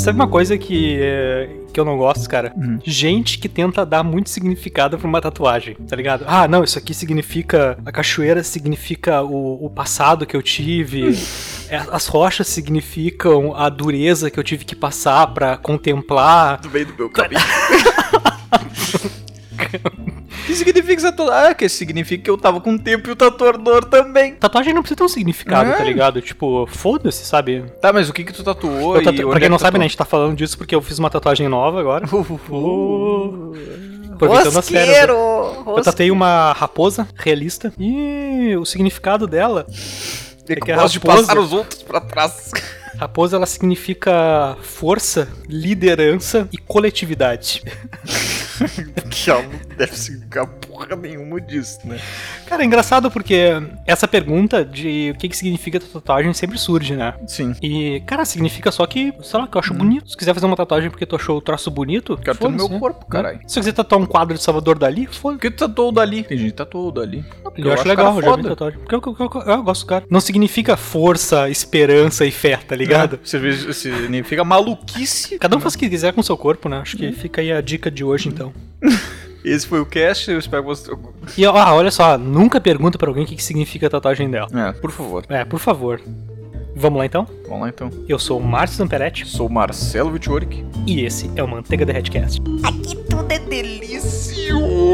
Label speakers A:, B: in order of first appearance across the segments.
A: Sabe uma coisa que eu não gosto, cara? Gente que tenta dar muito significado pra uma tatuagem, tá ligado? Ah, não, isso aqui significa... A cachoeira significa o passado que eu tive. As rochas significam a dureza que eu tive que passar pra contemplar.
B: Do meio do meu caminho. O que significa essa tatuagem? Que significa que eu tava com tempo e o tatuador também.
A: Tatuagem não precisa ter um significado, tá ligado? Tipo, foda-se, sabe?
B: Tá, mas o que tu tatuou?
A: Pra quem não sabe, né, a gente tá falando disso porque eu fiz uma tatuagem nova agora. Aproveitando as férias. Eu tatuei uma raposa realista e o significado dela
B: é que a raposa... de passar os outros pra trás.
A: Raposa, ela significa força, liderança e coletividade.
B: Que ela não deve significar porra nenhuma disso, né?
A: Cara, é engraçado porque essa pergunta de o que significa tatuagem sempre surge, né?
B: Sim.
A: E, cara, significa só que, sei lá, que eu acho bonito. Se quiser fazer uma tatuagem porque tu achou o traço bonito,
B: quero ter no meu corpo, caralho.
A: Se você quiser tatuar um quadro de Salvador Dali, foda-se.
B: Por que tu tatuou o Dali? Tem gente que tatuou o Dali.
A: Eu acho legal, eu já vi tatuagem. Porque eu gosto do cara. Não significa força, esperança e fé, tá ligado?
B: Significa maluquice.
A: Cada um faz o que quiser com o seu corpo, né? Acho que fica aí a dica de hoje, então.
B: Esse foi o cast, eu espero que você...
A: E olha só, nunca pergunta pra alguém o que significa a tatuagem dela.
B: Por favor.
A: Por favor. Vamos lá então?
B: Vamos lá então.
A: Eu sou o Márcio Zamperetti.
B: Sou o Marcelo Vittoric.
A: E esse é o Manteiga Derretcast.
B: Aqui tudo é delicioso.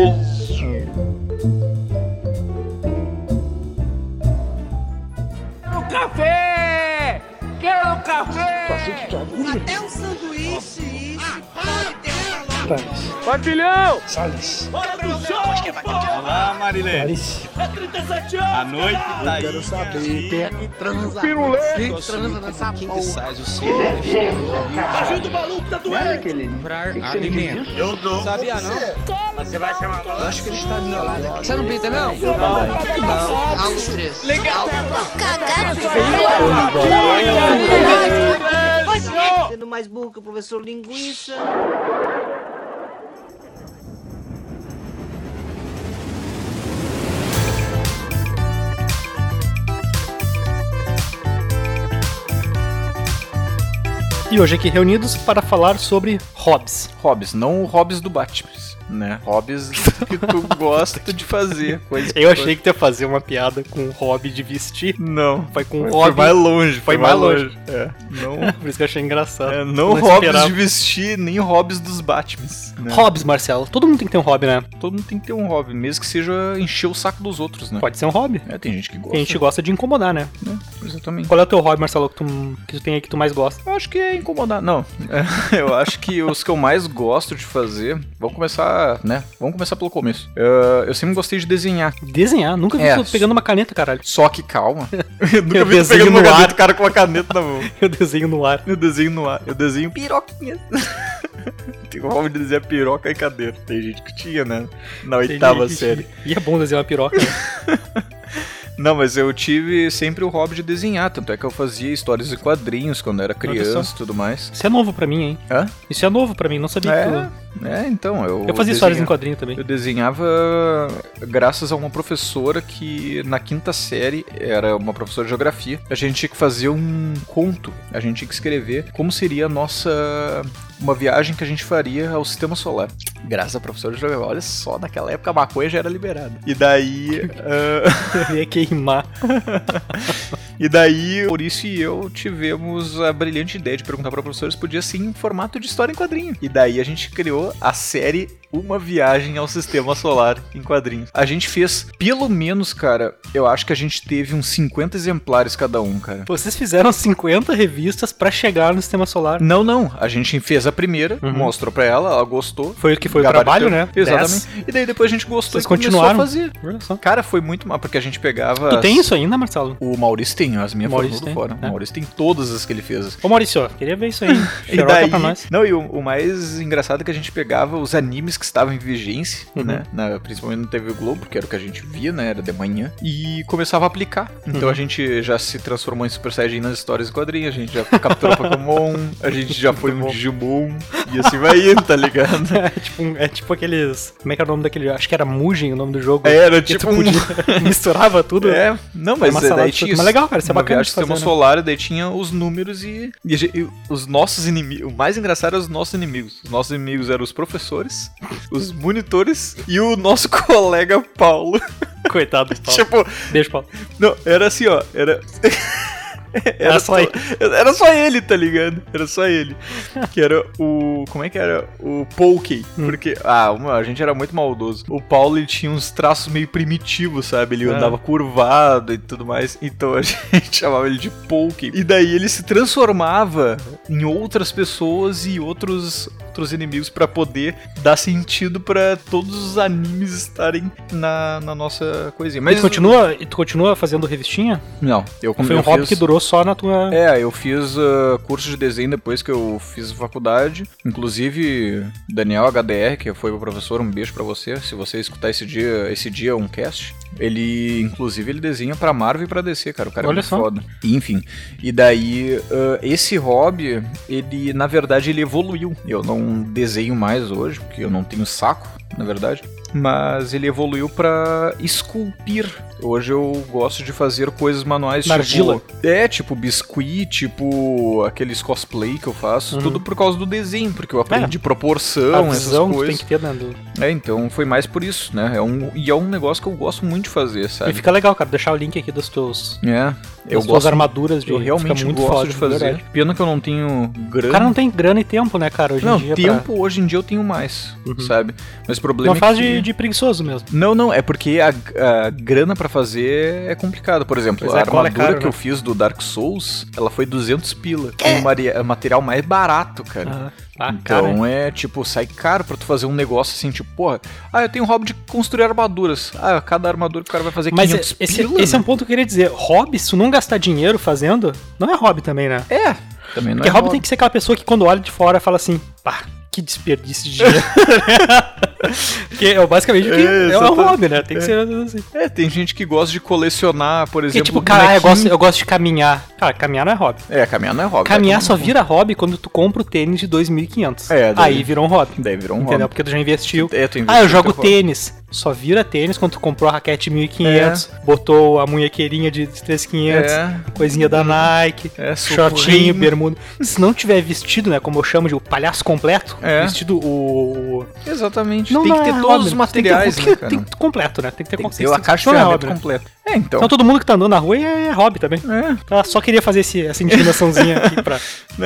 C: Quero café! Quero café!
D: Até um sanduíche, isso.
C: Vai, filhão!
D: Salles.
C: Bora pro show!
B: Olá, Marilene.
D: Clarice.
C: É 37 anos!
B: A noite tá aí.
D: Quero saber quem é que transa.
C: Pirulê!
D: Quem transa nessa porra?
C: Ajuda do maluco, tá doendo!
D: Comprar alimento.
B: Eu dou.
C: Sabia não?
D: Você vai chamar
C: Eu acho que ele está do meu lado.
D: Você não pinta, não? Altos 3.
C: Legal!
E: Sendo mais burro que o professor Linguiça.
A: E hoje aqui reunidos para falar sobre hobbies.
B: Hobbies, não hobbies do Batman, né? Hobbies que tu gosta de fazer.
A: Eu achei que tu ia fazer uma piada com o hobby de vestir.
B: Não.
A: Foi com o
B: Foi
A: hobby.
B: mais longe.
A: Foi mais longe.
B: Não.
A: Por isso que eu achei engraçado.
B: Não hobbies de vestir, nem hobbies dos Batmans. Né?
A: Hobbies, Marcelo. Todo mundo tem que ter um hobby, né?
B: Todo mundo tem que ter um hobby, mesmo que seja encher o saco dos outros, né?
A: Pode ser um hobby.
B: Tem gente que gosta.
A: Tem gente que gosta de incomodar, né?
B: Exatamente.
A: Qual é o teu hobby, Marcelo, que tu tem aí que tu mais gosta?
B: Eu acho que é incomodar. Não. Eu acho que os que eu mais gosto de fazer... Vamos começar, né? Vamos começar pelo começo. Eu sempre gostei de desenhar.
A: Desenhar? Nunca vi tu pegando uma caneta, caralho.
B: Só que calma. Eu nunca vi tu
A: desenho
B: pegando uma
A: no ar.
B: caneta, o cara com uma caneta na mão.
A: Eu desenho no ar.
B: Eu desenho no ar. Eu desenho piroquinhas. Tem o hobby de desenhar piroca e cadeira. Tem gente que tinha, né? Na oitava série.
A: E é bom desenhar uma piroca, né?
B: Não, mas eu tive sempre o hobby de desenhar. Tanto é que eu fazia histórias em quadrinhos quando era criança e tudo mais.
A: Isso é novo pra mim, hein?
B: Hã?
A: Isso é novo pra mim, não sabia que tu...
B: Então, eu
A: fazia histórias em quadrinho também.
B: Eu desenhava graças a uma professora que na quinta série era uma professora de geografia. A gente tinha que fazer um conto, a gente tinha que escrever como seria a uma viagem que a gente faria ao sistema solar. Graças à professora de geografia. Olha só, naquela época a maconha já era liberada. E daí...
A: Eu ia queimar.
B: E daí, Maurício e eu tivemos a brilhante ideia de perguntar pra professora se podia ser em formato de história em quadrinho. E daí a gente criou a série Uma Viagem ao Sistema Solar em quadrinhos. A gente fez, pelo menos, cara, eu acho que a gente teve uns 50 exemplares cada um, cara.
A: Vocês fizeram 50 revistas pra chegar no Sistema Solar?
B: Não. A gente fez a primeira, mostrou pra ela gostou.
A: Foi o que foi o trabalho, né?
B: Exatamente. 10. E daí depois a gente gostou.
A: Vocês continuaram
B: a fazer. Cara, foi muito mal, porque a gente pegava...
A: Tu tem isso ainda, Marcelo?
B: O Maurício tem, as minhas foram tudo fora.
A: É.
B: O Maurício tem todas as que ele fez.
A: Ô Maurício, queria ver isso aí.
B: E daí, pra nós. Não, e o mais engraçado é que a gente pegava os animes que estavam em vigência, né? Principalmente no TV Globo, que era o que a gente via, né? Era de manhã. E começava a aplicar. Então a gente já se transformou em Super Saiyajin nas histórias e quadrinhos. A gente já capturou Pokémon, a gente já foi um Digimon. E assim vai indo, tá ligado?
A: É tipo aqueles... Como é que é o nome daquele... Acho que era Mugen o nome do jogo.
B: Era
A: que
B: tipo
A: tu podia, misturava tudo.
B: Não,
A: Era uma
B: mas
A: salada
B: daí
A: de
B: tinha...
A: fruta. Mas legal, cara, isso é
B: uma
A: bacana
B: viagem
A: de
B: de sistema
A: fazer, né?
B: solar, e daí tinha os números e os nossos inimigos... O mais engraçado eram os nossos inimigos. Os nossos inimigos eram os professores, os monitores e o nosso colega Paulo.
A: Coitado do Paulo.
B: Tipo...
A: Beijo, Paulo.
B: Não, era assim, ó. Era
A: só ele.
B: Era só ele, tá ligado? Era só ele. Que era o... Como é que era? O Pokey. Porque... a gente era muito maldoso. O Paulo, ele tinha uns traços meio primitivos, sabe? Ele andava curvado e tudo mais. Então a gente chamava ele de Pokey. E daí ele se transformava em outras pessoas e outros inimigos pra poder dar sentido pra todos os animes estarem na nossa coisinha. Mas
A: E tu continua fazendo revistinha?
B: Não,
A: Foi um hobby que durou só na tua...
B: eu fiz curso de desenho depois que eu fiz faculdade. Inclusive, Daniel HDR, que foi o professor, um beijo pra você. Se você escutar esse dia um cast, ele desenha pra Marvel e pra DC, cara. O cara é muito foda. Enfim, e daí, esse hobby, ele, na verdade, ele evoluiu. Eu não desenho mais hoje, porque eu não tenho saco, na verdade. Mas ele evoluiu pra esculpir. Hoje eu gosto de fazer coisas manuais,
A: argila.
B: Tipo biscuit, tipo aqueles cosplay que eu faço. Tudo por causa do desenho, porque eu aprendi proporção, essas coisas.
A: Tem que ter, né?
B: Então foi mais por isso, né? É um negócio que eu gosto muito de fazer, sabe?
A: E fica legal, cara, deixar o link aqui dos teus...
B: Eu gosto,
A: armaduras
B: eu realmente
A: muito
B: gosto
A: foda,
B: de fazer.
A: Verdade.
B: Pena que eu não tenho grana.
A: O cara não tem grana e tempo, né, cara, hoje em dia.
B: Tempo hoje em dia eu tenho mais, sabe? Mas o problema
A: não faz de preguiçoso mesmo.
B: Não, é porque a grana pra fazer é complicado. Por exemplo, a armadura que eu fiz do Dark Souls, ela foi 200 pila. É o material mais barato, cara. Então tipo, sai caro pra tu fazer um negócio assim, tipo, porra, eu tenho um hobby de construir armaduras. Cada armadura que o cara vai fazer 500 pila.
A: Esse é um ponto que eu queria dizer. Hobby, se tu não gastar dinheiro fazendo, não é hobby também, né?
B: Também não
A: porque hobby tem que ser aquela pessoa que quando olha de fora fala assim, que desperdício de dinheiro. Que é basicamente é um hobby, né? Tem que ser assim.
B: Tem gente que gosta de colecionar, por exemplo.
A: Tipo, cara, eu gosto de caminhar. Cara, caminhar não é hobby.
B: Caminhar não é hobby.
A: Caminhar só vira hobby quando tu compra o tênis de 2.500. Aí virou um hobby.
B: Daí virou um hobby.
A: Entendeu? Porque tu já investiu.
B: Tu investiu
A: eu jogo tênis. Só vira tênis quando tu comprou a raquete de 1.500, botou a munhequeirinha de 3.500, coisinha da Nike, shortinho, bermuda. Se não tiver vestido, né, como eu chamo de o palhaço completo, vestido o...
B: Exatamente. Tem que ter todos os materiais, né, cara?
A: Tem que ter completo, né? Tem que ter
B: a caixa de ferramenta completa.
A: Então todo mundo que tá andando na rua é hobby também. Só queria fazer essa indignaçãozinha aqui pra...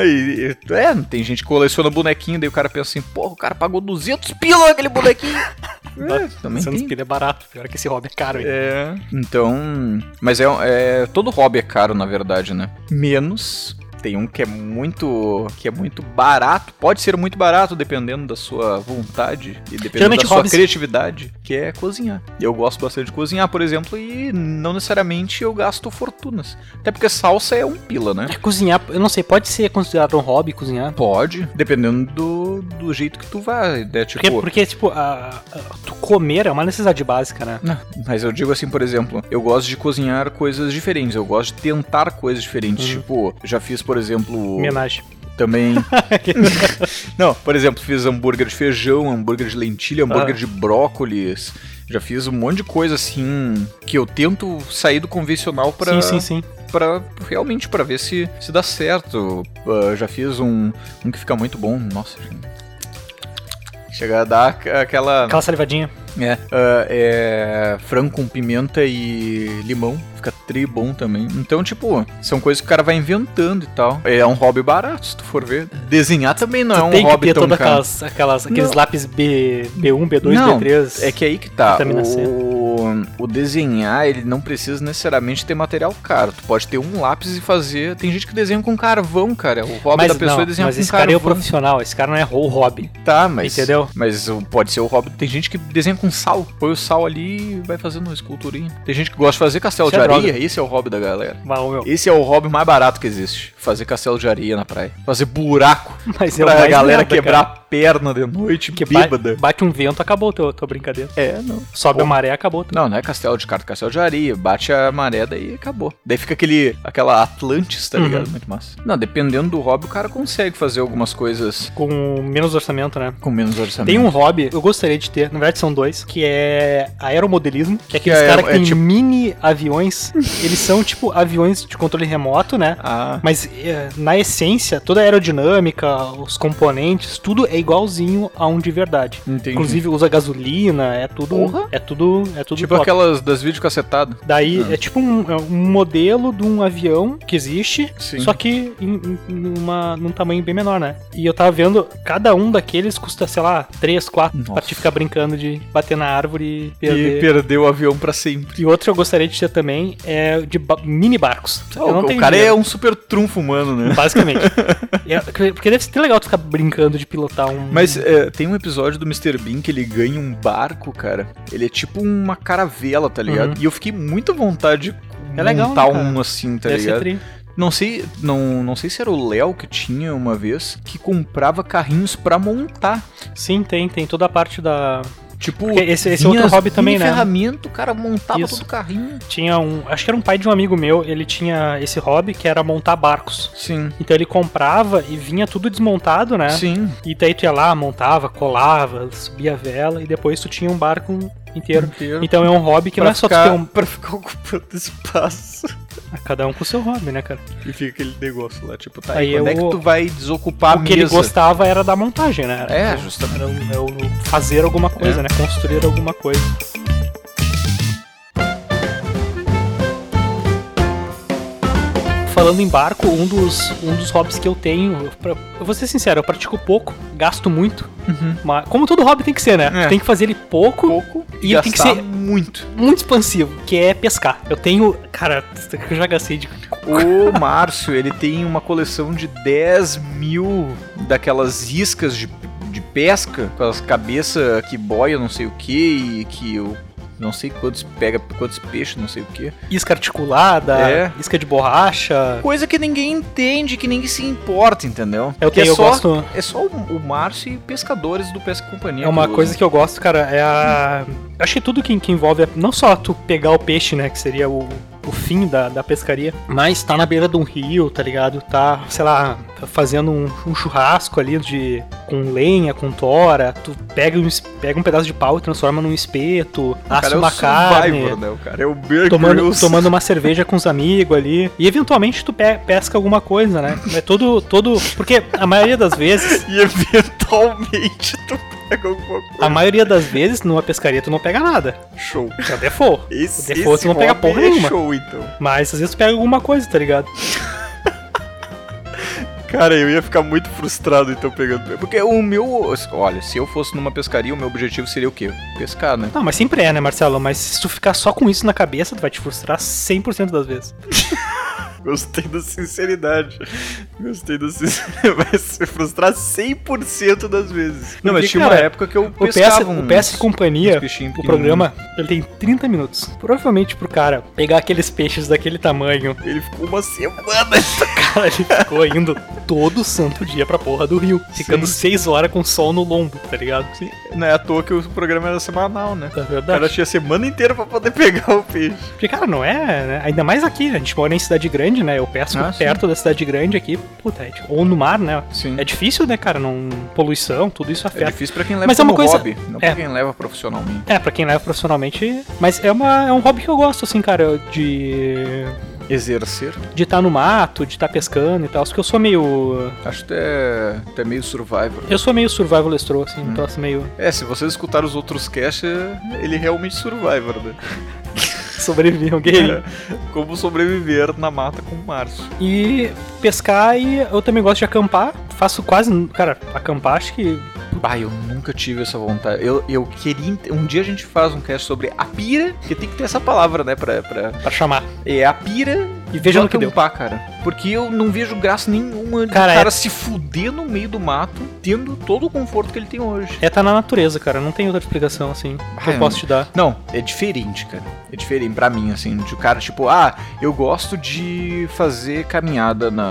B: Tem gente que coleciona bonequinho, daí o cara pensa assim, porra, o cara pagou 200 pila naquele bonequinho. Também
A: 200 pila é barato, pior que esse hobby é caro.
B: Então... Mas todo hobby é caro, na verdade, né? Menos... Tem um que é muito barato, pode ser muito barato dependendo da sua vontade e dependendo da sua criatividade, que é cozinhar. Eu gosto bastante de cozinhar, por exemplo, e não necessariamente eu gasto fortunas. Até porque salsa é um pila, né?
A: Cozinhar, eu não sei, pode ser considerado um hobby cozinhar?
B: Pode, dependendo do jeito que tu vai, né? Tipo...
A: Porque tu comer é uma necessidade básica, né?
B: Não, mas eu digo assim, por exemplo, eu gosto de cozinhar coisas diferentes, eu gosto de tentar coisas diferentes, tipo, já fiz, por exemplo...
A: Homenagem.
B: Também... Não, por exemplo, fiz hambúrguer de feijão, hambúrguer de lentilha, hambúrguer de brócolis. Já fiz um monte de coisa assim, que eu tento sair do convencional pra...
A: Sim.
B: Realmente pra ver se dá certo. Já fiz um que fica muito bom. Nossa, gente. Chega a dar aquela
A: salivadinha.
B: Frango com pimenta e limão. Fica bom também. Então, tipo, são coisas que o cara vai inventando e tal. É um hobby barato, se tu for ver. Desenhar também não é um hobby tão caro.
A: Aqueles lápis B1, B2,
B: não,
A: B3.
B: É que aí que tá. O desenhar, ele não precisa necessariamente ter material caro. Tu pode ter um lápis e fazer... Tem gente que desenha com carvão, cara. O hobby da pessoa é desenhar com carvão. Mas esse cara é o
A: profissional. Esse cara não é o hobby.
B: Tá, mas...
A: Entendeu?
B: Mas pode ser o hobby. Tem gente que desenha com sal. Põe o sal ali e vai fazendo uma esculturinha. Tem gente que gosta de fazer castelo de areia. Esse é o hobby da galera. Esse é o hobby mais barato que existe. Fazer castelo de areia na praia. Fazer buraco
A: mas
B: pra galera quebrar perna de noite,
A: Que
B: bêbada.
A: bate um vento, acabou tua brincadeira.
B: Não.
A: Sobe a maré, acabou.
B: Não é castelo de carta, castelo de areia. Bate a maré, daí acabou. Daí fica aquela Atlantis, tá ligado? Muito massa. Não, dependendo do hobby, o cara consegue fazer algumas coisas
A: Com menos orçamento, né?
B: com menos orçamento.
A: Tem um hobby, eu gostaria de ter, na verdade são dois, que é aeromodelismo, que é aqueles
B: é-
A: caras que
B: é
A: tem
B: tipo-
A: mini aviões, eles são tipo aviões de controle remoto, né?
B: Ah,
A: Mas na essência, toda a aerodinâmica, os componentes, tudo é igualzinho a um de verdade.
B: entendi.
A: Inclusive usa gasolina, é tudo.
B: Porra.
A: É tudo
B: Tipo
A: top.
B: aquelas das videocassetadas.
A: Daí é tipo um modelo de um avião que existe,
B: Sim.
A: só que num tamanho bem menor, né? E eu tava vendo, cada um daqueles custa, sei lá, 3, 4,
B: Nossa.
A: pra te ficar brincando de bater na árvore e
B: E
A: perder.
B: perdeu o avião pra sempre.
A: E outro que eu gostaria de ter também é de mini barcos. Eu não
B: o
A: tenho
B: cara
A: dinheiro.
B: é um super trunfo humano, né?
A: Basicamente. Porque deve ser legal tu ficar brincando de pilotar um.
B: Mas tem um episódio do Mr. Bean que ele ganha um barco, cara. Ele é tipo uma caravela, tá ligado? E eu fiquei muito à vontade de
A: É legal,
B: montar
A: né, cara?
B: um assim, tá
A: Deve ser
B: ligado?
A: tri.
B: Não sei se era o Léo que tinha uma vez que comprava carrinhos pra montar.
A: Sim, tem toda a parte da.
B: Tipo,
A: Porque esse é
B: vinha
A: outro
B: as
A: hobby também,
B: mini
A: né?
B: ferramenta, o cara montava
A: Isso.
B: todo o carrinho.
A: Tinha acho que era um pai de um amigo meu, ele tinha esse hobby que era montar barcos.
B: Sim.
A: Então ele comprava e vinha tudo desmontado, né?
B: Sim.
A: E daí tu ia lá, montava, colava, subia a vela e depois tu tinha um barco inteiro. Então é um hobby que não é só tu ter um.
B: Pra ficar ocupando espaço.
A: Cada um com o seu hobby, né, cara?
B: E fica aquele negócio lá, tipo, tá
A: Aí
B: aí, quando é
A: eu-
B: que tu vai desocupar
A: O
B: a
A: que ele
B: mesa?
A: gostava era da montagem, né?
B: É, justamente.
A: Era o fazer alguma coisa,
B: É.
A: né? Construir alguma coisa. Falando em barco, um dos hobbies que eu tenho, eu vou ser sincero, eu pratico pouco, gasto muito, mas como todo hobby tem que ser, né?
B: É.
A: Tem que fazer ele pouco e ele tem que
B: gastar
A: ser
B: muito.
A: muito expansivo, que é pescar. Eu tenho, cara, eu já gastei de...
B: O Márcio, ele tem uma coleção de 10 mil daquelas iscas de pesca, com as cabeças que boia não sei o que, e que eu não sei quantos peixes, não sei o que.
A: Isca articulada,
B: É.
A: isca de borracha.
B: Coisa que ninguém entende, que ninguém se importa, entendeu?
A: É o que
B: Porque
A: eu
B: só,
A: gosto.
B: É só o Márcio e pescadores do Pesca e Companhia.
A: É uma
B: que
A: coisa
B: usam.
A: que eu gosto, cara, é a... Acho que tudo que envolve, não só tu pegar o peixe, né, que seria o fim da pescaria, mas tá na beira de um rio, tá ligado? Tá, sei lá, tá fazendo um churrasco ali com lenha, com tora, tu pega um pedaço de pau e transforma num espeto,
B: O cara
A: assa
B: é
A: uma
B: o Survivor,
A: carne,
B: né? O cara é o Bear Grylls.
A: tomando uma cerveja com os amigos ali, e eventualmente tu pesca alguma coisa, né? É todo... Porque a maioria das vezes...
B: E eventualmente tu pega alguma coisa.
A: A maioria das vezes, numa pescaria, tu não pega nada.
B: Show.
A: É o default.
B: Esse
A: O default tu não pega
B: hobby
A: porra
B: é
A: nenhuma.
B: show, então.
A: Mas às vezes tu pega alguma coisa, tá ligado?
B: Cara, eu ia ficar muito frustrado então pegando. Porque o meu. Olha, se eu fosse numa pescaria, o meu objetivo seria o quê? Pescar, né?
A: Não, mas sempre é, né, Marcelo? Mas se tu ficar só com isso na cabeça, tu vai te frustrar 100% das vezes.
B: Gostei da sinceridade. Vai se frustrar 100% das vezes. Não, mas
A: Porque,
B: tinha
A: cara,
B: uma época que eu
A: O
B: pescava
A: PS e Companhia,
B: uns peixinhos
A: o programa, ele tem 30 minutos. Provavelmente pro cara pegar aqueles peixes daquele tamanho,
B: Ele ficou uma semana.
A: cara, ele ficou indo todo santo dia pra porra do rio. Ficando 6 horas com sol no lombo, tá ligado?
B: Sim, não é à toa que o programa era semanal, né?
A: É
B: O
A: verdade.
B: cara tinha a semana inteira pra poder pegar o peixe.
A: Porque, cara, não é, né? Ainda mais aqui, a gente mora em cidade grande, né? Eu pesco
B: Ah, sim.
A: perto da cidade grande aqui, puta, ou no mar, né?
B: Sim.
A: É difícil, né, cara? Poluição, tudo isso
B: É
A: afeta.
B: difícil pra quem leva
A: Mas é
B: como
A: uma coisa-
B: hobby, não
A: é.
B: pra quem leva profissionalmente.
A: É, pra quem leva profissionalmente. Mas é um hobby que eu gosto, assim, cara, de
B: Exercer.
A: estar no mato, de estar pescando e tal. Porque eu sou meio.
B: Acho que tu é meio survivor.
A: Eu sou meio survival estro, assim, um troço meio.
B: É, se vocês escutarem os outros casts, ele é realmente survivor, né?
A: Sobreviver, um guerreiro.
B: Como sobreviver na mata com o Márcio.
A: E pescar, e eu também gosto de acampar. Faço quase. Cara, acampar acho que.
B: Bah, eu nunca tive essa vontade. Eu queria. Um dia a gente faz um cast sobre a pira, que tem que ter essa palavra, né?
A: Pra chamar.
B: É a pira.
A: E veja no que deu.
B: acampar, cara. Porque eu não vejo graça nenhuma de
A: Cara,
B: o cara se fuder no meio do mato, tendo todo o conforto que ele tem hoje.
A: É tá na natureza, cara. Não tem outra explicação, assim, que eu
B: eu
A: posso
B: não-
A: te dar.
B: Não, é diferente, cara. É diferente pra mim, assim. De o cara, tipo, eu gosto de fazer caminhada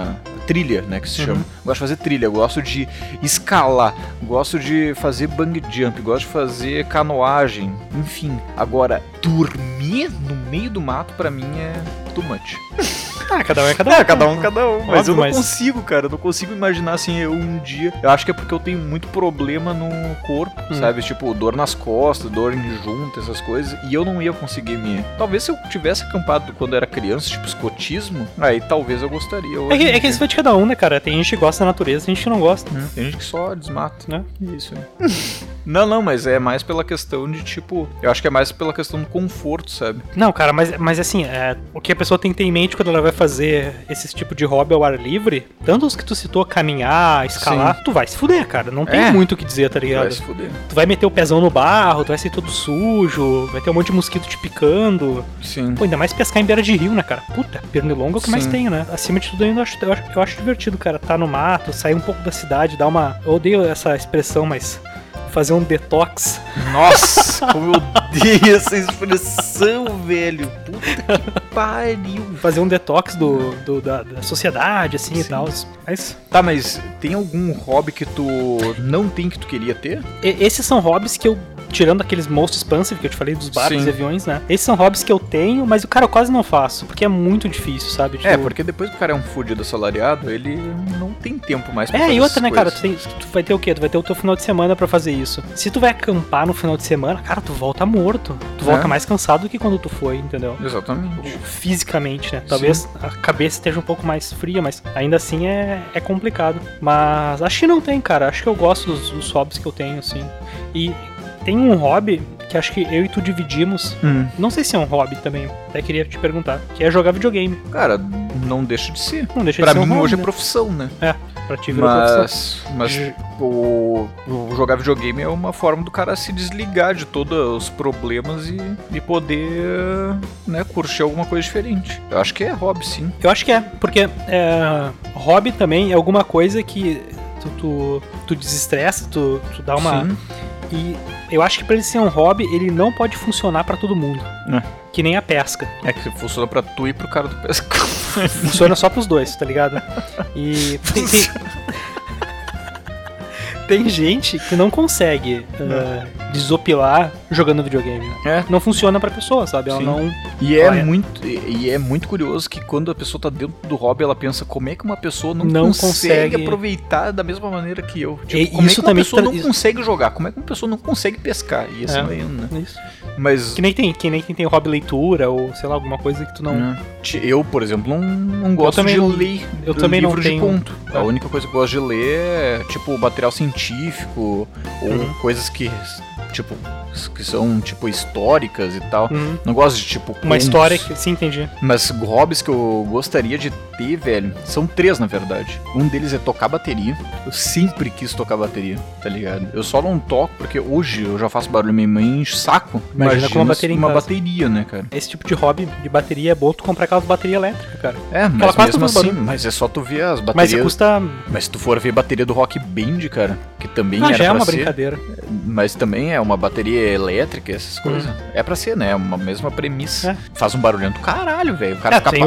B: trilha, né, que se chama. Gosto de fazer trilha, gosto de escalar, gosto de fazer bungee jump, gosto de fazer canoagem, enfim. Agora, dormir no meio do mato pra mim é too much.
A: Ah, cada um é cada um.
B: Cada um. Mas
A: Óbvio,
B: eu não consigo, cara. Eu não consigo imaginar assim, eu um dia. Eu acho que é porque eu tenho muito problema no corpo, sabe? Tipo, dor nas costas, dor em junta, essas coisas. E eu não ia conseguir me. Talvez se eu tivesse acampado quando eu era criança, tipo escotismo, aí talvez eu gostaria.
A: É que isso vai de cada um, né, cara? Tem gente que gosta da natureza, tem gente que não gosta.
B: Tem gente que só desmata.
A: Né?
B: Isso. Não, mas é mais pela questão de, tipo... Eu acho que é mais pela questão do conforto, sabe?
A: Não, cara, mas assim, o que a pessoa tem que ter em mente quando ela vai fazer esse tipo de hobby ao ar livre, tanto os que tu citou, caminhar, escalar, tu vai se fuder, cara. Não tem muito o que dizer, tá ligado?
B: Vai se fuder.
A: Tu vai meter o pezão no barro, tu vai ser todo sujo, vai ter um monte de mosquito te picando.
B: Sim.
A: Pô, ainda mais pescar em beira de rio, né, cara? Puta, pernilongo é o que mais
B: Sim.
A: tem, né? Acima de tudo, eu acho divertido, cara, tá no mato, sair um pouco da cidade, dar uma... Eu odeio essa expressão, mas... fazer um detox.
B: Nossa, como eu odeio essa expressão, velho. Puta que pariu.
A: Fazer um detox da sociedade, assim, e tal. Mas...
B: Tá, mas tem algum hobby que tu não tem que tu queria ter?
A: Esses são hobbies que eu... Tirando aqueles most expansive que eu te falei dos barcos
B: Sim.
A: e aviões, né? Esses são hobbies que eu tenho, mas o cara eu quase não faço, porque é muito difícil, sabe? Tipo...
B: Porque depois que o cara é um fudido assalariado, ele não tem tempo mais pra fazer
A: E outra,
B: essas
A: né, cara?
B: coisas.
A: Tu vai ter o quê? Tu vai ter o teu final de semana pra fazer isso. Se tu vai acampar no final de semana, cara, tu volta morto. Tu volta mais cansado do que quando tu foi, entendeu?
B: Exatamente.
A: Fisicamente, né? Talvez a cabeça esteja um pouco mais fria, mas ainda assim é complicado. Mas acho que não tem, cara. Acho que eu gosto dos hobbies que eu tenho, assim. E tem um hobby que acho que eu e tu dividimos. Não sei se é um hobby também, até queria te perguntar. Que é jogar videogame.
B: Cara, não deixa de ser.
A: Não deixa
B: Pra
A: de ser
B: mim
A: um hobby,
B: hoje
A: né?
B: é profissão, né?
A: Pra ti virou profissão.
B: Mas o jogar videogame é uma forma do cara se desligar de todos os problemas e poder, né, curtir alguma coisa diferente. Eu acho que é hobby, sim.
A: Eu acho que é, porque hobby também é alguma coisa que tu desestressa, tu dá uma...
B: Sim.
A: E eu acho que pra ele ser um hobby, ele não pode funcionar pra todo mundo. Que nem a pesca.
B: É que funciona pra tu e pro cara do pesca.
A: Funciona só pros dois, tá ligado? E tem gente que não consegue desopilar jogando videogame. Né? Não funciona pra pessoa, sabe? Ela não...
B: E é muito curioso que quando a pessoa tá dentro do hobby, ela pensa como é que uma pessoa não consegue aproveitar da mesma maneira que eu. Tipo, como
A: isso
B: é que uma
A: também
B: pessoa não consegue jogar? Como é que uma pessoa não consegue pescar? E assim vai indo, né?
A: Isso.
B: Mas...
A: Que nem quem tem hobby leitura ou, sei lá, alguma coisa que tu não...
B: Eu, por exemplo, não gosto de ler livro de conto. A única coisa que eu gosto de ler é, tipo, material científico ou coisas que, tipo, que são, tipo, históricas e tal. Não gosto de, tipo,
A: uma história que... Sim, entendi.
B: Mas hobbies que eu gostaria de ter, velho, são 3, na verdade. Um deles é tocar bateria. Eu sempre quis tocar bateria, tá ligado? Eu só não toco porque hoje eu já faço barulho, minha mãe enche o saco.
A: Imagina com uma bateria em casa.
B: Bateria, né, cara?
A: Esse tipo de hobby de bateria é bom tu comprar aquelas baterias elétricas, cara.
B: Mas mesmo assim, mas é só tu ver as baterias...
A: Mas custa...
B: Mas se tu for ver a bateria do Rock Band, cara, que também era
A: já é
B: pra
A: uma
B: ser,
A: brincadeira.
B: Mas também é uma bateria elétrica, essas coisas. É pra ser, né? É uma mesma premissa. Faz um barulhão do caralho, velho. O cara fica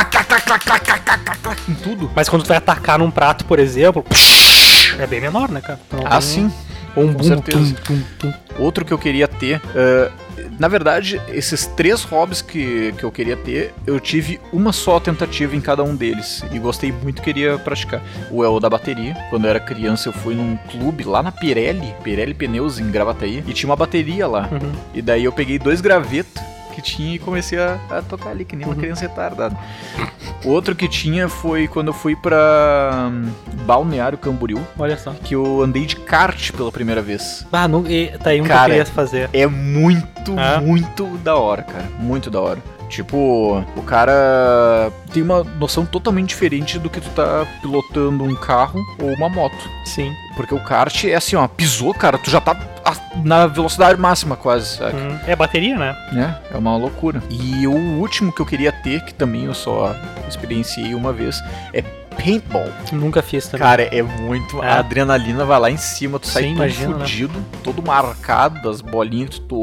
B: em tudo.
A: Mas quando tu vai atacar num prato, por exemplo, é bem menor, né, cara? Então,
B: sim.
A: Ou um
B: com
A: boom,
B: certeza. Outro que eu queria ter... na verdade, esses 3 hobbies que eu queria ter, eu tive uma só tentativa em cada um deles. E gostei muito, queria praticar. O da bateria. Quando eu era criança, eu fui num clube lá na Pirelli Pneus, em Gravataí. E tinha uma bateria lá. E daí eu peguei 2 gravetos que tinha e comecei a tocar ali, que nem uma criança retardada. Outro que tinha foi quando eu fui pra Balneário Camboriú.
A: Olha só.
B: Que eu andei de kart pela primeira vez.
A: Tá aí um
B: cara,
A: que eu queria fazer.
B: É muito da hora, cara. Muito da hora. Tipo, o cara tem uma noção totalmente diferente do que tu tá pilotando um carro ou uma moto.
A: Sim.
B: Porque o kart é assim, ó, pisou, cara, tu já tá na velocidade máxima quase, sabe?
A: É bateria, né?
B: É uma loucura. E o último que eu queria ter, que também eu só experienciei uma vez, é paintball.
A: Nunca fiz também.
B: Cara, é muito... A adrenalina vai lá em cima, tu sai todo
A: imagino,
B: fudido, todo marcado das bolinhas que tu toma.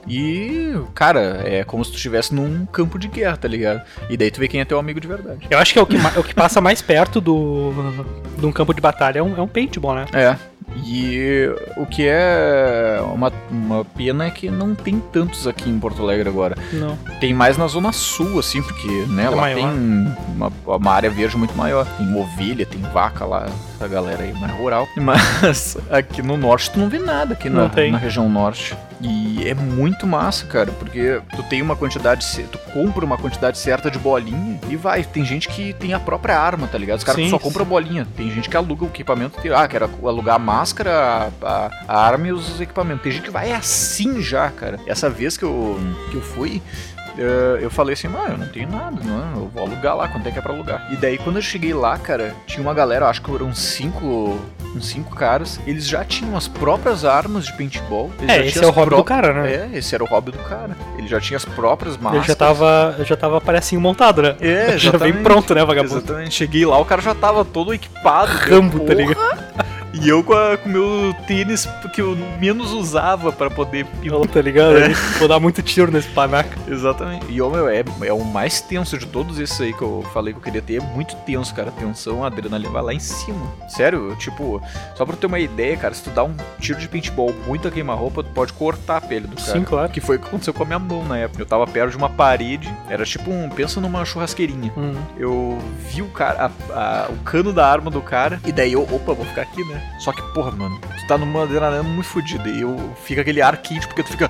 B: E, cara, é como se tu estivesse num campo de guerra, tá ligado? E daí tu vê quem é teu amigo de verdade.
A: Eu acho que é o que passa mais perto de um campo de batalha é um paintball, né?
B: É. E o que é uma pena é que não tem tantos aqui em Porto Alegre agora.
A: Não.
B: Tem mais na Zona Sul, assim, porque, né, lá
A: maior.
B: tem uma área verde muito maior. Tem ovelha, tem vaca lá, essa galera aí mais rural. Mas aqui no norte tu não vê nada aqui
A: Não tem.
B: na região norte. E é muito massa, cara, porque tu tem uma quantidade, tu compra uma quantidade certa de bolinha e vai. Tem gente que tem a própria arma, tá ligado? Os caras
A: Sim,
B: só compram bolinha. Tem gente que aluga o equipamento, quer alugar a máscara, a arma e os equipamentos. Tem gente que vai assim já, cara. Essa vez que eu fui, eu falei assim, eu não tenho nada, não, eu vou alugar lá, quanto é que é pra alugar? E daí quando eu cheguei lá, cara, tinha uma galera, acho que eram uns cinco caras, eles já tinham as próprias armas de paintball.
A: Esse é o hobby do cara, né?
B: Esse era o hobby do cara. Ele já tinha as próprias máscaras.
A: Ele já tava parecinho montado, né?
B: É,
A: já vem pronto, né, vagabundo?
B: Exatamente. Cheguei lá, o cara já tava todo equipado.
A: Rambo, tá ligado?
B: E eu com o meu tênis que eu menos usava pra poder
A: Tá ligado? Vou dar muito tiro nesse panaca.
B: Exatamente. E é o mais tenso de todos esses aí que eu falei que eu queria ter. É muito tenso, cara. Tensão, adrenalina vai lá em cima. Sério, tipo, só pra ter uma ideia, cara, se tu dá um tiro de paintball muito a queima-roupa, tu pode cortar a pele do cara.
A: Sim, claro.
B: Que foi o que aconteceu com a minha mão na época. Eu tava perto de uma parede, era tipo pensa numa churrasqueirinha. Eu vi o cara, o cano da arma do cara, e daí vou ficar aqui, né? Só que, porra, mano, tu tá numa adrenalina muito fodida. E fica aquele ar quente porque tu fica.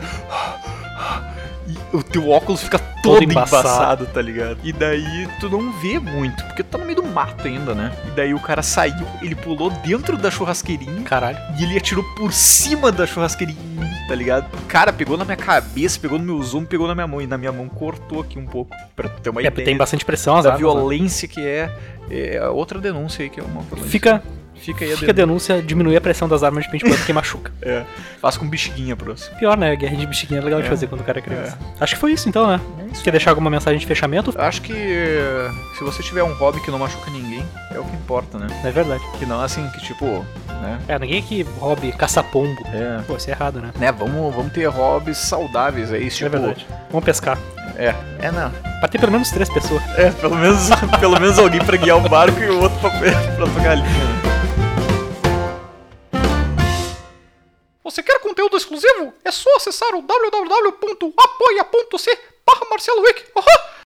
B: E o teu óculos fica todo embaçado, tá ligado? E daí tu não vê muito, porque tu tá no meio do mato ainda, né? E daí o cara saiu, ele pulou dentro da churrasqueirinha.
A: Caralho.
B: E ele atirou por cima da churrasqueirinha, tá ligado? Cara, pegou na minha cabeça, pegou no meu zoom, pegou na minha mão. E na minha mão cortou aqui um pouco, pra ter uma ideia.
A: Tem bastante pressão, as
B: da
A: armas,
B: violência que é outra denúncia aí, que é uma violência.
A: Fica aí a denúncia, diminuir a pressão das armas de paintball porque machuca.
B: Faz com bexiguinha, próximo.
A: Pior, né? Guerra de bexiguinha é legal de fazer quando o cara é criança. Acho que foi isso então, né? Quer deixar alguma mensagem de fechamento?
B: Acho que se você tiver um hobby que não machuca ninguém, é o que importa, né?
A: É verdade.
B: Que não assim, que tipo, né?
A: Ninguém que hobby caça-pombo.
B: Pô,
A: isso é errado, né?
B: Vamos ter hobbies saudáveis aí, tipo...
A: É verdade. Vamos pescar.
B: Não.
A: Pra ter pelo menos 3 pessoas.
B: Pelo menos alguém pra guiar o barco e o outro pra pegar a linha. Você quer conteúdo exclusivo? É só acessar o www.apoia.se/MarceloWick.